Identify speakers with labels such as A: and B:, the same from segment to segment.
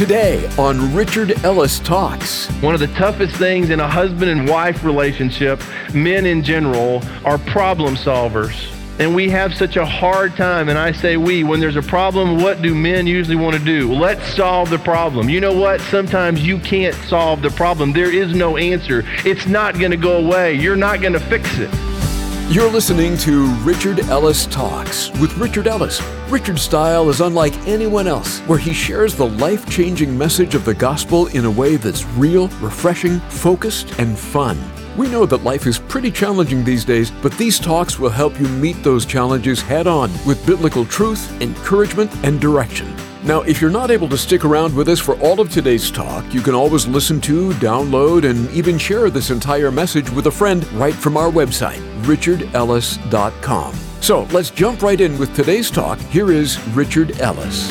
A: Today on Richard Ellis Talks.
B: One of the toughest things in a husband and wife relationship, men in general, are problem solvers. And we have such a hard time, and I say we, when there's a problem, what do men usually want to do? Let's solve the problem. You know what? Sometimes you can't solve the problem. There is no answer. It's not going to go away. You're not going to fix it.
A: You're listening to Richard Ellis Talks with Richard Ellis. Richard's style is unlike anyone else, where he shares the life-changing message of the gospel in a way that's real, refreshing, focused, and fun. We know that life is pretty challenging these days, but these talks will help you meet those challenges head-on with biblical truth, encouragement, and direction. Now, if you're not able to stick around with us for all of today's talk, you can always listen to, download, and even share this entire message with a friend right from our website, richardellis.com. So let's jump right in with today's talk. Here is Richard Ellis.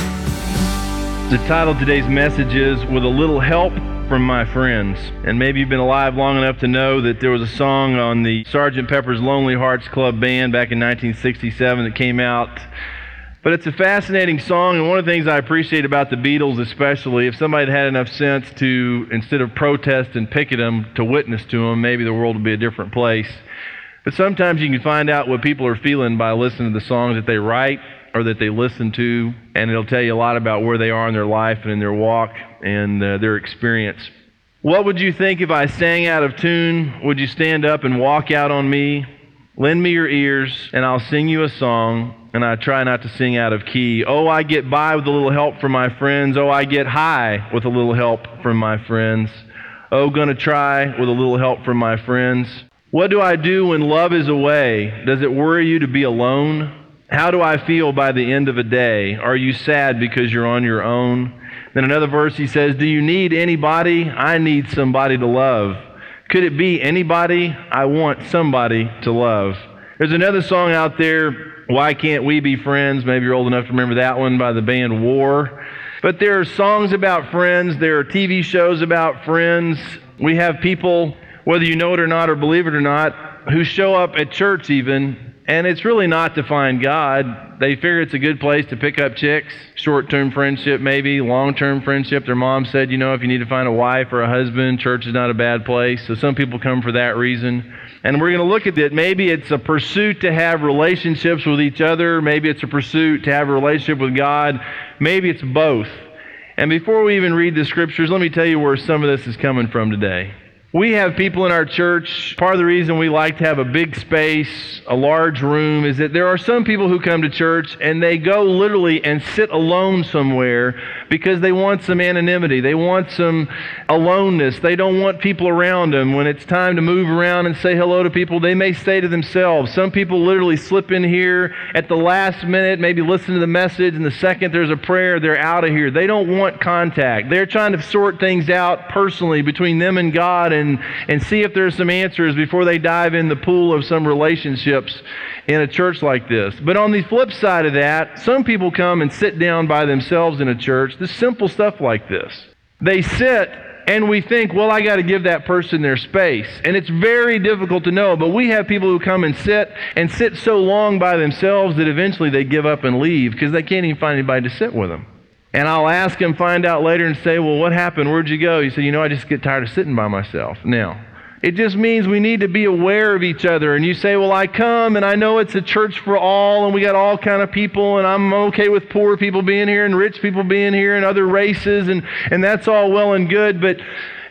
B: The title of today's message is With a Little Help from My Friends. And maybe you've been alive long enough to know that there was a song on the Sgt. Pepper's Lonely Hearts Club Band back in 1967 that came out. But it's a fascinating song, and one of the things I appreciate about the Beatles especially, if somebody had enough sense to, instead of protest and picket them, to witness to them, maybe the world would be a different place. But sometimes you can find out what people are feeling by listening to the songs that they write or that they listen to, and it'll tell you a lot about where they are in their life and in their walk and their experience. What would you think if I sang out of tune? Would you stand up and walk out on me? Lend me your ears, and I'll sing you a song. And I try not to sing out of key. Oh, I get by with a little help from my friends. Oh, I get high with a little help from my friends. Oh, gonna try with a little help from my friends. What do I do when love is away? Does it worry you to be alone? How do I feel by the end of a day? Are you sad because you're on your own? Then another verse he says, do you need anybody? I need somebody to love. Could it be anybody? I want somebody to love. There's another song out there, Why Can't We Be Friends? Maybe you're old enough to remember that one, by the band War. But there are songs about friends. There are TV shows about friends. We have people, whether you know it or not or believe it or not, who show up at church even, and it's really not to find God. They figure it's a good place to pick up chicks, short-term friendship maybe, long-term friendship. Their mom said, if you need to find a wife or a husband, church is not a bad place. So some people come for that reason. And we're going to look at it. Maybe it's a pursuit to have relationships with each other. Maybe it's a pursuit to have a relationship with God. Maybe it's both. And before we even read the scriptures, let me tell you where some of this is coming from today. We have people in our church, part of the reason we like to have a big space, a large room, is that there are some people who come to church and they go literally and sit alone somewhere because they want some anonymity. They want some aloneness. They don't want people around them. When it's time to move around and say hello to people, they may stay to themselves. Some people literally slip in here at the last minute, maybe listen to the message, and the second there's a prayer, they're out of here. They don't want contact. They're trying to sort things out personally between them and God and see if there's some answers before they dive in the pool of some relationships in a church like this. But on the flip side of that, some people come and sit down by themselves in a church. This simple stuff like this. They sit and we think, well, I got to give that person their space. And it's very difficult to know, but we have people who come and sit so long by themselves that eventually they give up and leave because they can't even find anybody to sit with them. And I'll ask him, find out later and say, well, what happened? Where'd you go? He said, I just get tired of sitting by myself. Now, it just means we need to be aware of each other. And you say, well, I come and I know it's a church for all and we got all kind of people and I'm okay with poor people being here and rich people being here and other races and that's all well and good. But,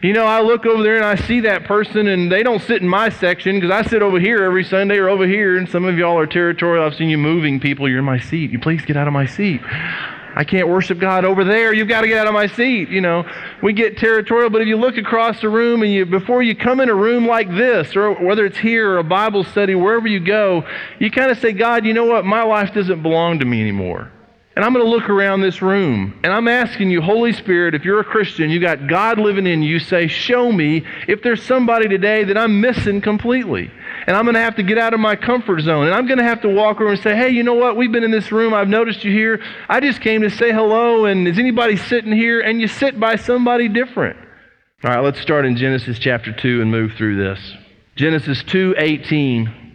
B: I look over there and I see that person and they don't sit in my section because I sit over here every Sunday or over here. And some of y'all are territorial. I've seen you moving people. You're in my seat. You please get out of my seat. I can't worship God over there. You've got to get out of my seat. We get territorial, but if you look across the room and before you come in a room like this, or whether it's here or a Bible study, wherever you go, you kind of say, God, you know what? My life doesn't belong to me anymore. And I'm going to look around this room, and I'm asking you, Holy Spirit, if you're a Christian, you got God living in you, say, show me if there's somebody today that I'm missing completely. And I'm going to have to get out of my comfort zone. And I'm going to have to walk over and say, hey, you know what? We've been in this room. I've noticed you here. I just came to say hello. And is anybody sitting here? And you sit by somebody different. All right, let's start in Genesis chapter 2 and move through this. Genesis 2:18.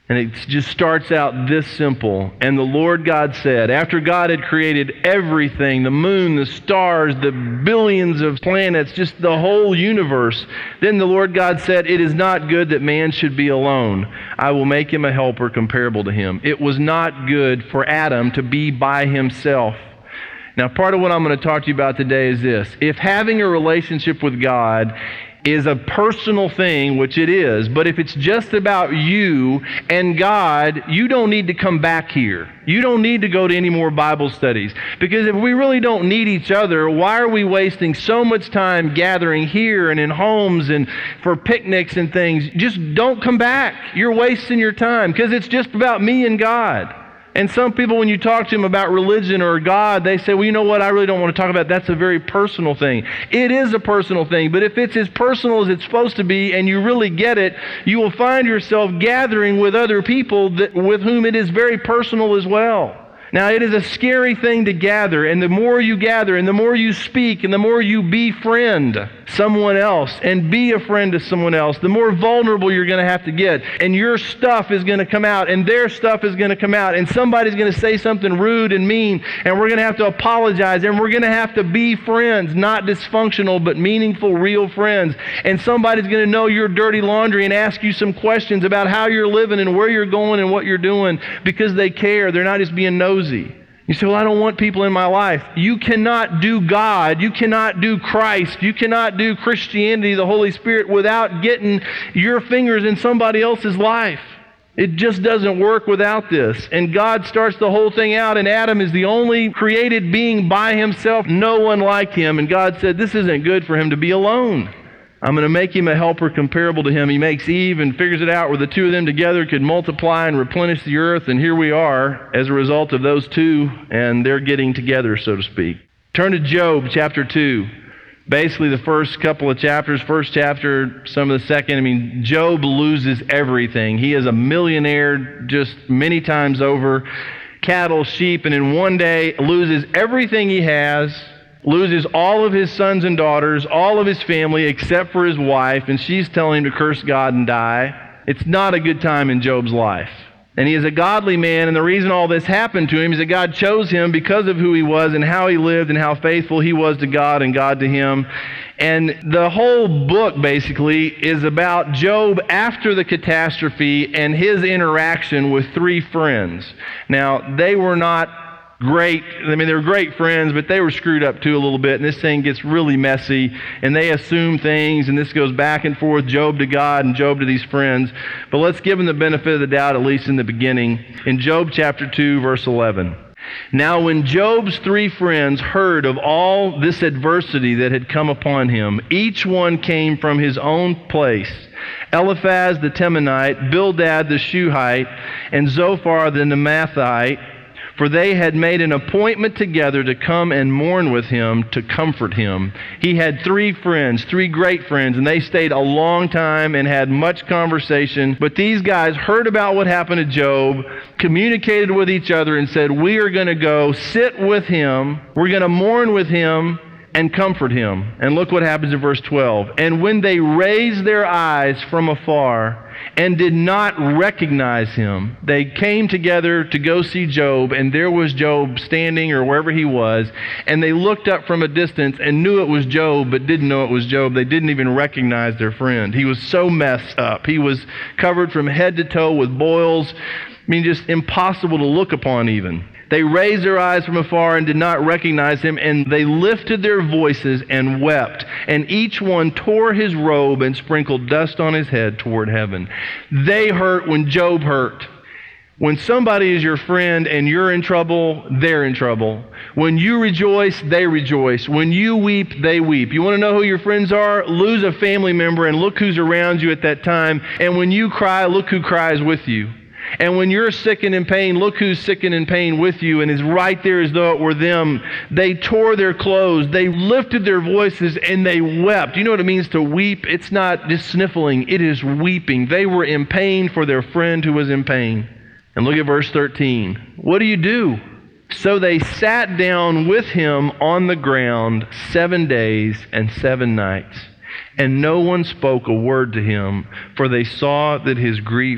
B: And it just starts out this simple. And the Lord God said, after God had created everything, the moon, the stars, the billions of planets, just the whole universe, then the Lord God said, it is not good that man should be alone. I will make him a helper comparable to him. It was not good for Adam to be by himself. Now, part of what I'm going to talk to you about today is this. If having a relationship with God is a personal thing, which it is, but if it's just about you and God, you don't need to come back here. You don't need to go to any more Bible studies. Because if we really don't need each other, why are we wasting so much time gathering here and in homes and for picnics and things? Just don't come back. You're wasting your time because it's just about me and God. And some people, when you talk to them about religion or God, they say, well, you know what, I really don't want to talk about that. That's a very personal thing. It is a personal thing, but if it's as personal as it's supposed to be and you really get it, you will find yourself gathering with other people with whom it is very personal as well. Now, it is a scary thing to gather, and the more you gather, and the more you speak, and the more you befriend someone else, and be a friend to someone else, the more vulnerable you're going to have to get. And your stuff is going to come out, and their stuff is going to come out, and somebody's going to say something rude and mean, and we're going to have to apologize, and we're going to have to be friends, not dysfunctional, but meaningful, real friends. And somebody's going to know your dirty laundry and ask you some questions about how you're living and where you're going and what you're doing because they care. They're not just being nosy. You say, well, I don't want people in my life. You cannot do God. You cannot do Christ. You cannot do Christianity, the Holy Spirit, without getting your fingers in somebody else's life. It just doesn't work without this. And God starts the whole thing out, and Adam is the only created being by himself, no one like him. And God said, this isn't good for him to be alone. I'm going to make him a helper comparable to him. He makes Eve and figures it out where the two of them together could multiply and replenish the earth. And here we are as a result of those two, and they're getting together, so to speak. Turn to Job chapter 2. Basically the first couple of chapters, first chapter, some of the second. Job loses everything. He is a millionaire just many times over. Cattle, sheep, and in one day loses everything he has. Loses all of his sons and daughters, all of his family except for his wife, and she's telling him to curse God and die. It's not a good time in Job's life. And he is a godly man, and the reason all this happened to him is that God chose him because of who he was and how he lived and how faithful he was to God and God to him. And the whole book basically is about Job after the catastrophe and his interaction with three friends. Now, they were not great. They were great friends, but they were screwed up too a little bit, and this thing gets really messy, and they assume things, and this goes back and forth, Job to God and Job to these friends. But let's give them the benefit of the doubt, at least in the beginning. In Job chapter 2, verse 11. Now when Job's three friends heard of all this adversity that had come upon him, each one came from his own place. Eliphaz the Temanite, Bildad the Shuhite, and Zophar the Naamathite, for they had made an appointment together to come and mourn with him, to comfort him. He had three friends, three great friends, and they stayed a long time and had much conversation. But these guys heard about what happened to Job, communicated with each other, and said, we are going to go sit with him, we're going to mourn with him, and comfort him. And look what happens in verse 12. And when they raised their eyes from afar and did not recognize him, they came together to go see Job, and there was Job standing or wherever he was, and they looked up from a distance and knew it was Job, but didn't know it was Job. They didn't even recognize their friend. He was so messed up. He was covered from head to toe with boils. Just impossible to look upon even. They raised their eyes from afar and did not recognize him, and they lifted their voices and wept. And each one tore his robe and sprinkled dust on his head toward heaven. They hurt when Job hurt. When somebody is your friend and you're in trouble, they're in trouble. When you rejoice, they rejoice. When you weep, they weep. You want to know who your friends are? Lose a family member and look who's around you at that time. And when you cry, look who cries with you. And when you're sick and in pain, look who's sick and in pain with you and is right there as though it were them. They tore their clothes, they lifted their voices, and they wept. You know what it means to weep? It's not just sniffling, it is weeping. They were in pain for their friend who was in pain. And look at verse 13. What do? So they sat down with him on the ground 7 days and 7 nights. And no one spoke a word to him, for they saw that his grief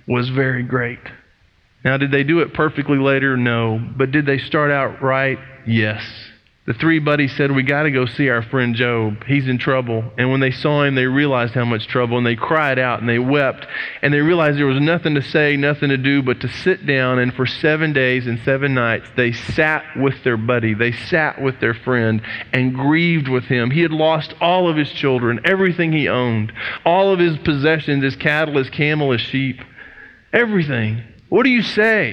B: was very great. Now, did they do it perfectly later? No. But did they start out right? Yes. The three buddies said, we got to go see our friend Job. He's in trouble. And when they saw him, they realized how much trouble, and they cried out and they wept. And they realized there was nothing to say, nothing to do but to sit down. And for 7 days and 7 nights, they sat with their buddy. They sat with their friend and grieved with him. He had lost all of his children, everything he owned, all of his possessions, his cattle, his camel, his sheep, everything. What do you say?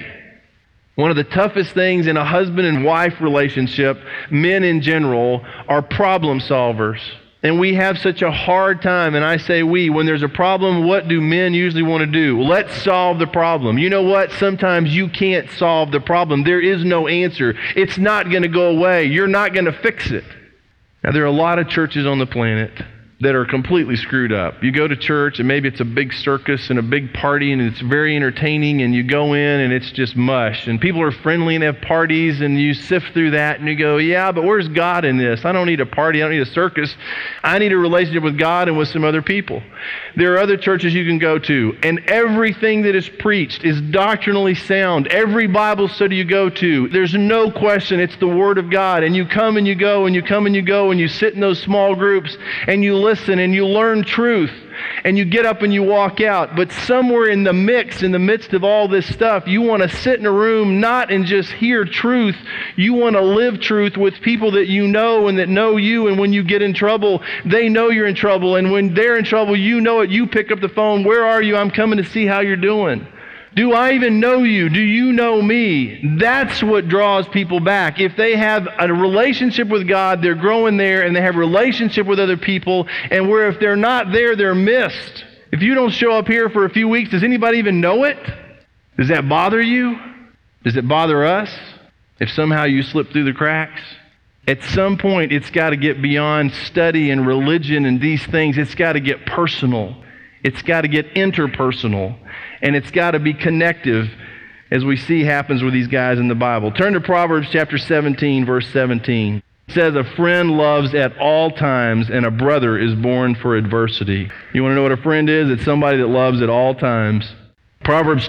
B: One of the toughest things in a husband and wife relationship, men in general, are problem solvers. And we have such a hard time, and I say we, when there's a problem, what do men usually want to do? Let's solve the problem. You know what? Sometimes you can't solve the problem. There is no answer. It's not going to go away. You're not going to fix it. Now, there are a lot of churches on the planet that are completely screwed up. You go to church and maybe it's a big circus and a big party and it's very entertaining, and you go in and it's just mush, and people are friendly and have parties, and you sift through that and you go, yeah, but where's God in this? I don't need a party. I don't need a circus. I need a relationship with God and with some other people. There are other churches you can go to, and everything that is preached is doctrinally sound. Every Bible study you go to, there's no question it's the Word of God, and you come and you go and you come and you go and you sit in those small groups and you listen and you learn truth and you get up and you walk out. But somewhere in the mix, in the midst of all this stuff, you want to sit in a room not and just hear truth. You want to live truth with people that you know and that know you, and when you get in trouble, they know you're in trouble, and when they're in trouble, you know it. You pick up the phone. Where are you? I'm coming to see how you're doing. Do I even know you? Do you know me? That's what draws people back. If they have a relationship with God, they're growing there, and they have a relationship with other people, and where if they're not there, they're missed. If you don't show up here for a few weeks, does anybody even know it? Does that bother you? Does it bother us if somehow you slip through the cracks? At some point, it's got to get beyond study and religion and these things. It's got to get personal. It's got to get interpersonal. And it's got to be connective, as we see happens with these guys in the Bible. Turn to Proverbs chapter 17, verse 17. It says, a friend loves at all times, and a brother is born for adversity. You want to know what a friend is? It's somebody that loves at all times. Proverbs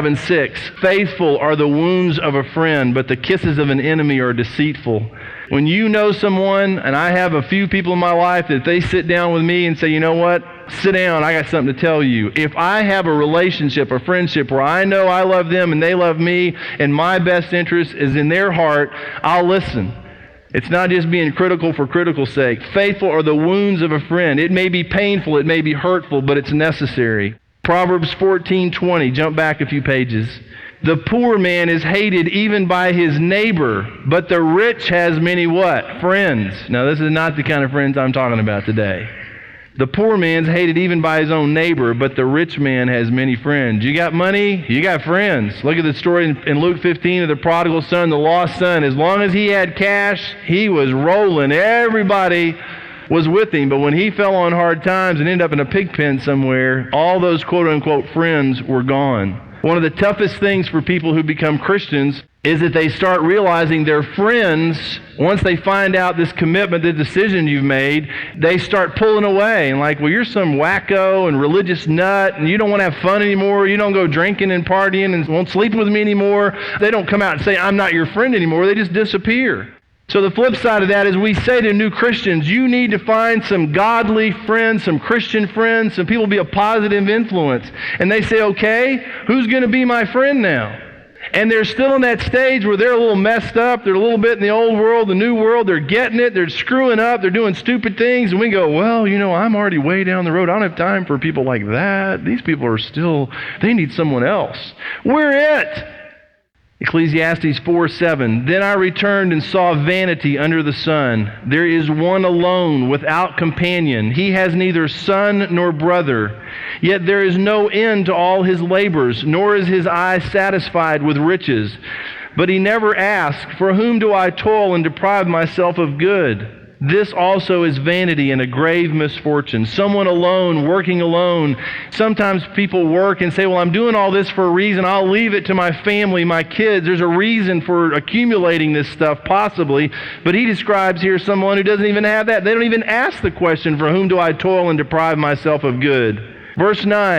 B: 27:6. Faithful are the wounds of a friend, but the kisses of an enemy are deceitful. When you know someone, and I have a few people in my life that they sit down with me and say, you know what? Sit down, I got something to tell you. If I have a relationship, a friendship where I know I love them and they love me, and my best interest is in their heart, I'll listen. It's not just being critical for critical's sake. Faithful are the wounds of a friend. It may be painful, it may be hurtful, but it's necessary. Proverbs 14:20, jump back a few pages. The poor man is hated even by his neighbor, but the rich has many what? Friends. Now, this is not the kind of friends I'm talking about today. The poor man's hated even by his own neighbor, but the rich man has many friends. You got money, you got friends. Look at the story in Luke 15 of the prodigal son, the lost son. As long as he had cash, he was rolling. Everybody was with him. But when he fell on hard times and ended up in a pig pen somewhere, all those quote-unquote friends were gone. One of the toughest things for people who become Christians is that they start realizing their friends, once they find out this commitment, the decision you've made, they start pulling away and like, well, you're some wacko and religious nut, and you don't want to have fun anymore. You don't go drinking and partying and won't sleep with me anymore. They don't come out and say, I'm not your friend anymore. They just disappear. So the flip side of that is we say to new Christians, you need to find some godly friends, some Christian friends, some people be a positive influence. And they say, okay, who's going to be my friend now? And they're still in that stage where they're a little messed up. They're a little bit in the old world, the new world. They're getting it. They're screwing up. They're doing stupid things. And we go, well, you know, I'm already way down the road. I don't have time for people like that. These people are still, they need someone else. We're it. Ecclesiastes 4:7. Then I returned and saw vanity under the sun. There is one alone, without companion. He has neither son nor brother. Yet there is no end to all his labors, nor is his eye satisfied with riches. But he never asks, for whom do I toil and deprive myself of good? This also is vanity and a grave misfortune. Someone alone, working alone. Sometimes people work and say, well, I'm doing all this for a reason. I'll leave it to my family, my kids. There's a reason for accumulating this stuff, possibly. But he describes here someone who doesn't even have that. They don't even ask the question, for whom do I toil and deprive myself of good? Verse 9,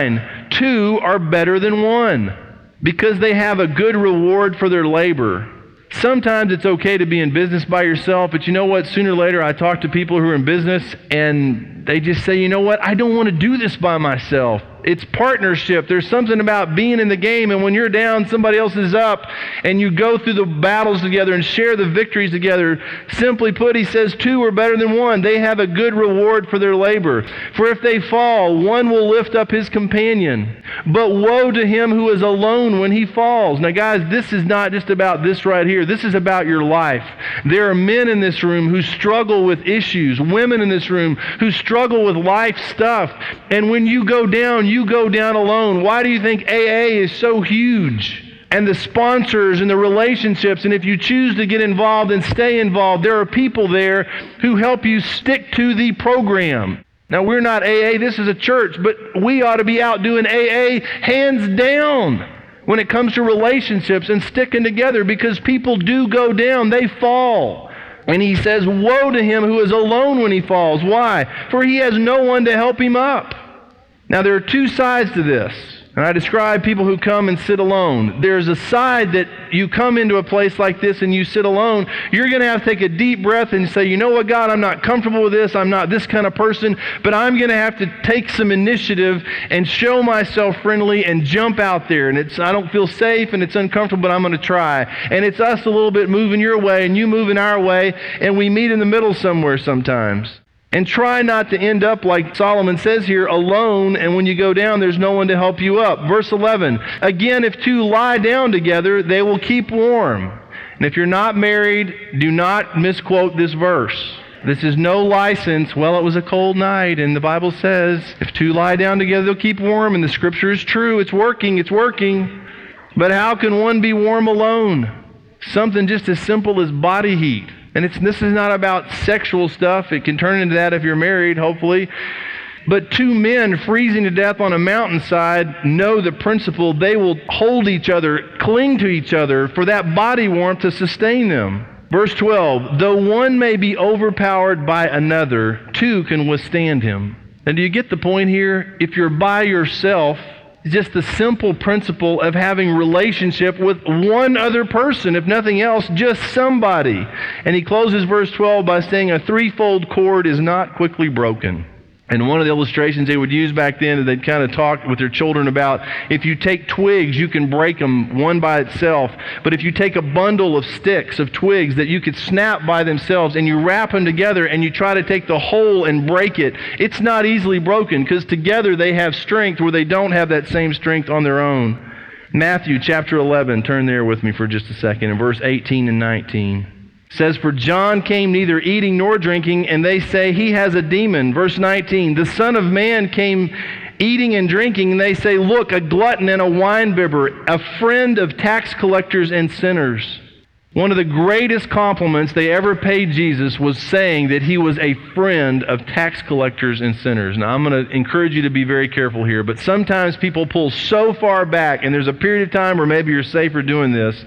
B: two are better than one because they have a good reward for their labor. Sometimes it's okay to be in business by yourself, but you know what? Sooner or later, I talk to people who are in business, and they just say, you know what? I don't want to do this by myself. It's partnership. There's something about being in the game, and when you're down, somebody else is up, and you go through the battles together and share the victories together. Simply put, he says, two are better than one. They have a good reward for their labor. For if they fall, one will lift up his companion. But woe to him who is alone when he falls. Now, guys, this is not just about this right here. This is about your life. There are men in this room who struggle with issues, women in this room who struggle with life stuff. And when you go down alone. Why do you think AA is so huge? And the sponsors and the relationships, and if you choose to get involved and stay involved, there are people there who help you stick to the program. Now, we're not AA, this is a church, but we ought to be out doing AA hands down when it comes to relationships and sticking together, because people do go down, they fall. And he says, woe to him who is alone when he falls. Why? For he has no one to help him up. Now, there are two sides to this, and I describe people who come and sit alone. There's a side that you come into a place like this and you sit alone. You're going to have to take a deep breath and say, you know what, God, I'm not comfortable with this. I'm not this kind of person, but I'm going to have to take some initiative and show myself friendly and jump out there. And I don't feel safe and it's uncomfortable, but I'm going to try. And it's us a little bit moving your way and you moving our way, and we meet in the middle somewhere sometimes. And try not to end up like Solomon says here, alone, and when you go down, there's no one to help you up. Verse 11, again, if two lie down together, they will keep warm. And if you're not married, do not misquote this verse. This is no license. Well, it was a cold night, and the Bible says, if two lie down together, they'll keep warm, and the Scripture is true. It's working. But how can one be warm alone? Something just as simple as body heat. And this is not about sexual stuff. It can turn into that if you're married, hopefully. But two men freezing to death on a mountainside know the principle. They will hold each other, cling to each other for that body warmth to sustain them. Verse 12, though one may be overpowered by another, two can withstand him. And do you get the point here? If you're by yourself, just the simple principle of having relationship with one other person, if nothing else, just somebody. And he closes verse 12 by saying a threefold cord is not quickly broken. And one of the illustrations they would use back then, they'd kind of talk with their children about, if you take twigs, you can break them one by itself. But if you take a bundle of sticks, of twigs that you could snap by themselves, and you wrap them together and you try to take the whole and break it, it's not easily broken, because together they have strength where they don't have that same strength on their own. Matthew chapter 11, turn there with me for just a second, in verse 18 and 19. Says, for John came neither eating nor drinking, and they say he has a demon. Verse 19, the Son of Man came eating and drinking, and they say, look, a glutton and a winebibber, a friend of tax collectors and sinners. One of the greatest compliments they ever paid Jesus was saying that he was a friend of tax collectors and sinners. Now, I'm going to encourage you to be very careful here, but sometimes people pull so far back, and there's a period of time where maybe you're safer doing this.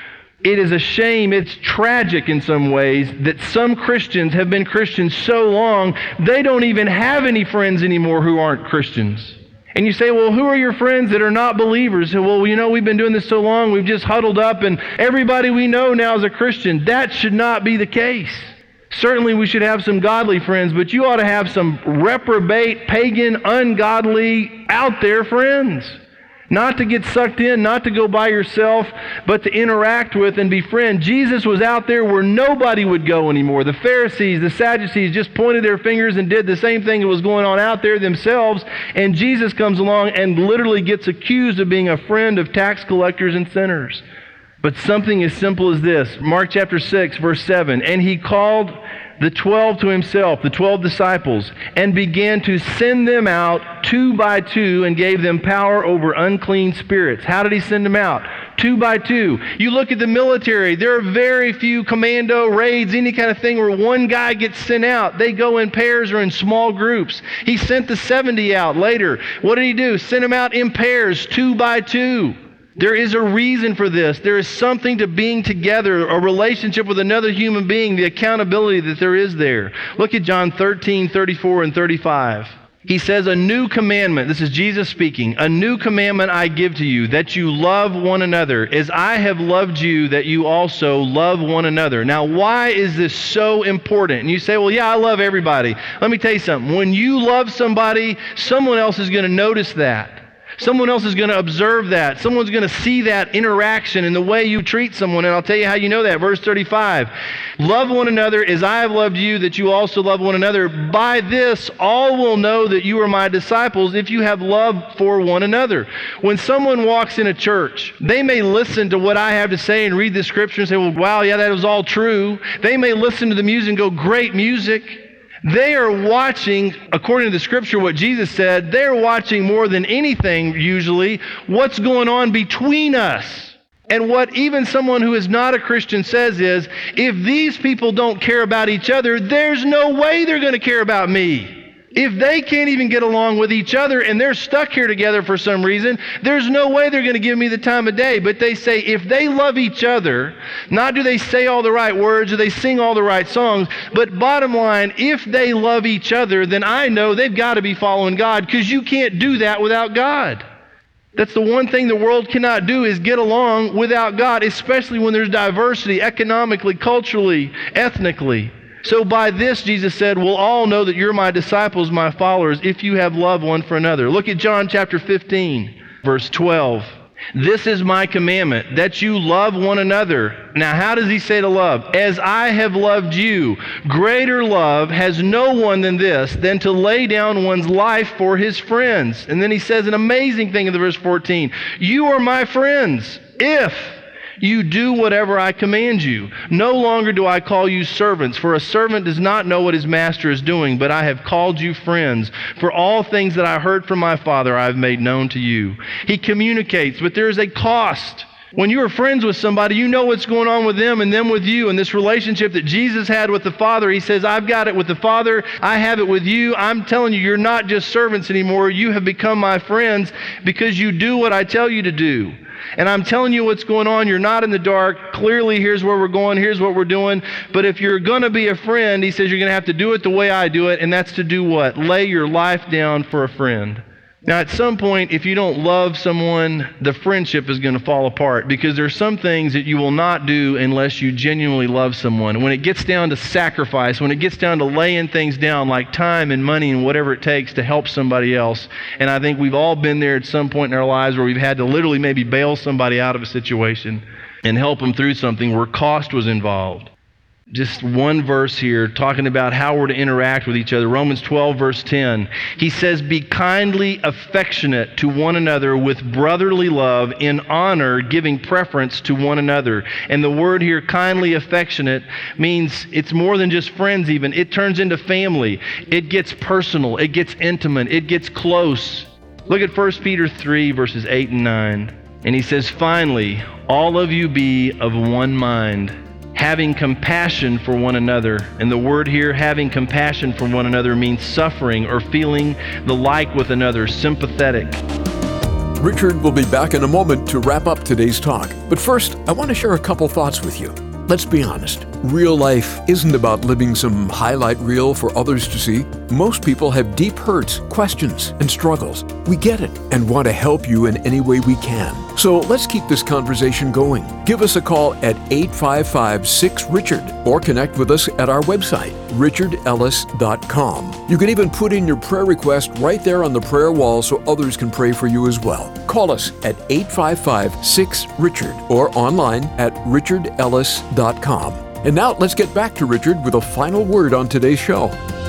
B: It is a shame, it's tragic in some ways, that some Christians have been Christians so long, they don't even have any friends anymore who aren't Christians. And you say, well, who are your friends that are not believers? Well, you know, we've been doing this so long, we've just huddled up, and everybody we know now is a Christian. That should not be the case. Certainly we should have some godly friends, but you ought to have some reprobate, pagan, ungodly, out there friends. Not to get sucked in, not to go by yourself, but to interact with and befriend. Jesus was out there where nobody would go anymore. The Pharisees, the Sadducees just pointed their fingers and did the same thing that was going on out there themselves. And Jesus comes along and literally gets accused of being a friend of tax collectors and sinners. But something as simple as this, Mark chapter 6, verse 7, and he called the 12 to himself, the 12 disciples, and began to send them out 2 by 2 and gave them power over unclean spirits. How did he send them out? 2 by 2. You look at the military, there are very few commando raids, any kind of thing where one guy gets sent out. They go in pairs or in small groups. He sent the 70 out later. What did he do? Sent them out in pairs, 2 by 2. There is a reason for this. There is something to being together, a relationship with another human being, the accountability that there is there. Look at John 13, 34 and 35. He says, a new commandment, this is Jesus speaking, a new commandment I give to you, that you love one another, as I have loved you, that you also love one another. Now, why is this so important? And you say, well, yeah, I love everybody. Let me tell you something. When you love somebody, someone else is going to notice that. Someone else is going to observe that. Someone's going to see that interaction in the way you treat someone. And I'll tell you how you know that. Verse 35, love one another as I have loved you, that you also love one another. By this, all will know that you are my disciples if you have love for one another. When someone walks in a church, they may listen to what I have to say and read the scripture and say, well, wow, yeah, that was all true. They may listen to the music and go, great music. They are watching, according to the scripture, what Jesus said, they're watching more than anything, usually, what's going on between us. And what even someone who is not a Christian says is, if these people don't care about each other, there's no way they're going to care about me. If they can't even get along with each other and they're stuck here together for some reason, there's no way they're going to give me the time of day. But they say if they love each other, not do they say all the right words or they sing all the right songs, but bottom line, if they love each other, then I know they've got to be following God, because you can't do that without God. That's the one thing the world cannot do, is get along without God, especially when there's diversity economically, culturally, ethnically. So by this, Jesus said, we'll all know that you're my disciples, my followers, if you have love one for another. Look at John chapter 15, verse 12. This is my commandment, that you love one another. Now, how does he say to love? As I have loved you. Greater love has no one than this, than to lay down one's life for his friends. And then he says an amazing thing in the verse 14. You are my friends if you do whatever I command you. No longer do I call you servants, for a servant does not know what his master is doing, but I have called you friends. For all things that I heard from my Father I have made known to you. He communicates, but there is a cost. When you are friends with somebody, you know what's going on with them and them with you. And this relationship that Jesus had with the Father, he says, I've got it with the Father, I have it with you. I'm telling you, you're not just servants anymore. You have become my friends because you do what I tell you to do. And I'm telling you what's going on. You're not in the dark. Clearly, here's where we're going. Here's what we're doing. But if you're going to be a friend, he says you're going to have to do it the way I do it. And that's to do what? Lay your life down for a friend. Now, at some point, if you don't love someone, the friendship is going to fall apart, because there's some things that you will not do unless you genuinely love someone. When it gets down to sacrifice, when it gets down to laying things down like time and money and whatever it takes to help somebody else, and I think we've all been there at some point in our lives where we've had to literally maybe bail somebody out of a situation and help them through something where cost was involved. Just one verse here talking about how we're to interact with each other. Romans 12, verse 10. He says, be kindly affectionate to one another with brotherly love, in honor, giving preference to one another. And the word here, kindly affectionate, means it's more than just friends even. It turns into family. It gets personal. It gets intimate. It gets close. Look at 1 Peter 3, verses 8 and 9. And he says, finally, all of you be of one mind, having compassion for one another. And the word here, having compassion for one another, means suffering or feeling the like with another, sympathetic.
A: Richard will be back in a moment to wrap up today's talk. But first, I want to share a couple thoughts with you. Let's be honest. Real life isn't about living some highlight reel for others to see. Most people have deep hurts, questions, and struggles. We get it and want to help you in any way we can. So let's keep this conversation going. Give us a call at 855-6-RICHARD or connect with us at our website, richardellis.com. You can even put in your prayer request right there on the prayer wall so others can pray for you as well. Call us at 855-6-RICHARD or online at richardellis.com. And now let's get back to Richard with a final word on today's show.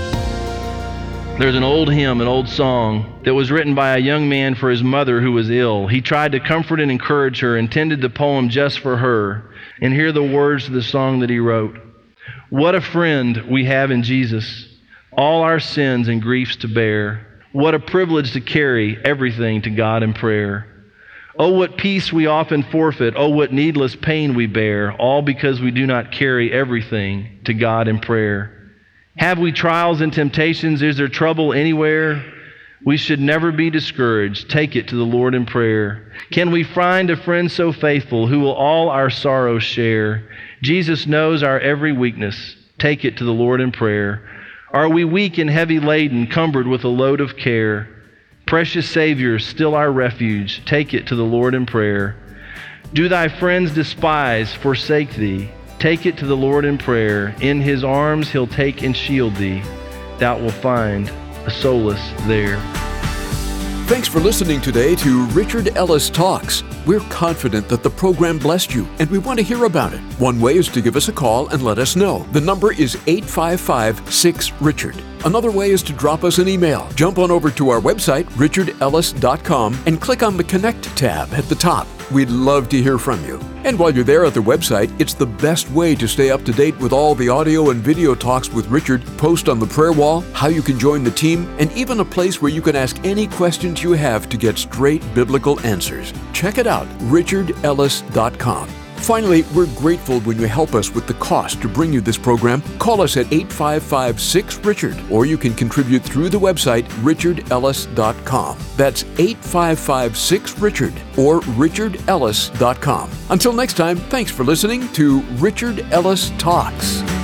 B: There's an old hymn, an old song that was written by a young man for his mother who was ill. He tried to comfort and encourage her, intended the poem just for her. And here are the words of the song that he wrote. What a friend we have in Jesus, all our sins and griefs to bear. What a privilege to carry everything to God in prayer. Oh, what peace we often forfeit. Oh, what needless pain we bear, all because we do not carry everything to God in prayer. Have we trials and temptations? Is there trouble anywhere? We should never be discouraged. Take it to the Lord in prayer. Can we find a friend so faithful who will all our sorrows share? Jesus knows our every weakness. Take it to the Lord in prayer. Are we weak and heavy laden, cumbered with a load of care? Precious Savior, still our refuge, take it to the Lord in prayer. Do thy friends despise, forsake thee? Take it to the Lord in prayer. In his arms he'll take and shield thee. Thou wilt find a solace there.
A: Thanks for listening today to Richard Ellis Talks. We're confident that the program blessed you, and we want to hear about it. One way is to give us a call and let us know. The number is 855-6-RICHARD. Another way is to drop us an email. Jump on over to our website, richardellis.com, and click on the Connect tab at the top. We'd love to hear from you. And while you're there at the website, it's the best way to stay up to date with all the audio and video talks with Richard, post on the prayer wall, how you can join the team, and even a place where you can ask any questions you have to get straight biblical answers. Check it out, richardellis.com. Finally, we're grateful when you help us with the cost to bring you this program. Call us at 855-6-RICHARD, or you can contribute through the website, richardellis.com. That's 855-6-RICHARD or richardellis.com. Until next time, thanks for listening to Richard Ellis Talks.